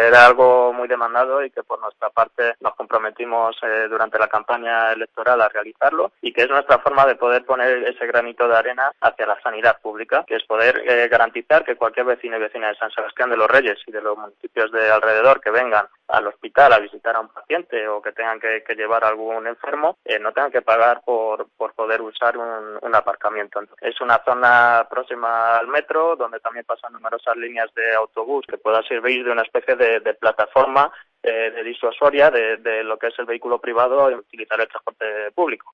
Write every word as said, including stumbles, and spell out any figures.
era algo muy demandado y que por nuestra parte nos comprometimos eh, durante la campaña electoral a realizarlo, y que es nuestra forma de poder poner ese granito de arena hacia la sanidad pública, que es poder eh, garantizar que cualquier vecino y vecina de San Sebastián de los Reyes y de los municipios de alrededor que vengan al hospital a visitar a un paciente o que tengan que, que llevar a algún enfermo, eh, no tengan que pagar por, por poder usar un, un aparcamiento. Es una zona próxima al metro, donde también pasan numerosas líneas de autobús que pueda servir de una especie de, de plataforma eh, de disuasoria de, de lo que es el vehículo privado y utilizar el transporte público.